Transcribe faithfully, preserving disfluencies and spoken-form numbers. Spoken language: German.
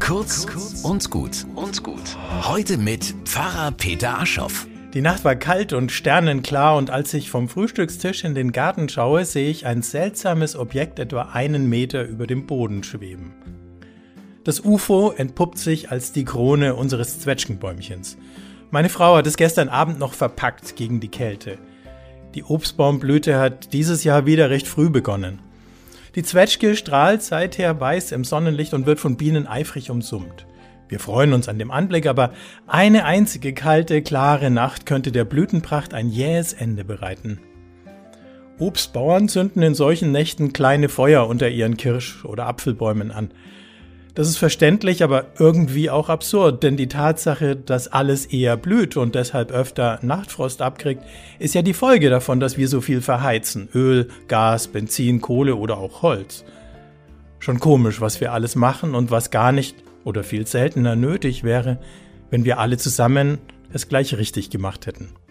Kurz und gut und gut. Heute mit Pfarrer Peter Aschoff. Die Nacht war kalt und sternenklar und als ich vom Frühstückstisch in den Garten schaue, sehe ich ein seltsames Objekt etwa einen Meter über dem Boden schweben. Das U F O entpuppt sich als die Krone unseres Zwetschgenbäumchens. Meine Frau hat es gestern Abend noch verpackt gegen die Kälte. Die Obstbaumblüte hat dieses Jahr wieder recht früh begonnen. Die Zwetschge strahlt seither weiß im Sonnenlicht und wird von Bienen eifrig umsummt. Wir freuen uns an dem Anblick, aber eine einzige kalte, klare Nacht könnte der Blütenpracht ein jähes Ende bereiten. Obstbauern zünden in solchen Nächten kleine Feuer unter ihren Kirsch- oder Apfelbäumen an. Das ist verständlich, aber irgendwie auch absurd, denn die Tatsache, dass alles eher blüht und deshalb öfter Nachtfrost abkriegt, ist ja die Folge davon, dass wir so viel verheizen. Öl, Gas, Benzin, Kohle oder auch Holz. Schon komisch, was wir alles machen und was gar nicht oder viel seltener nötig wäre, wenn wir alle zusammen es gleich richtig gemacht hätten.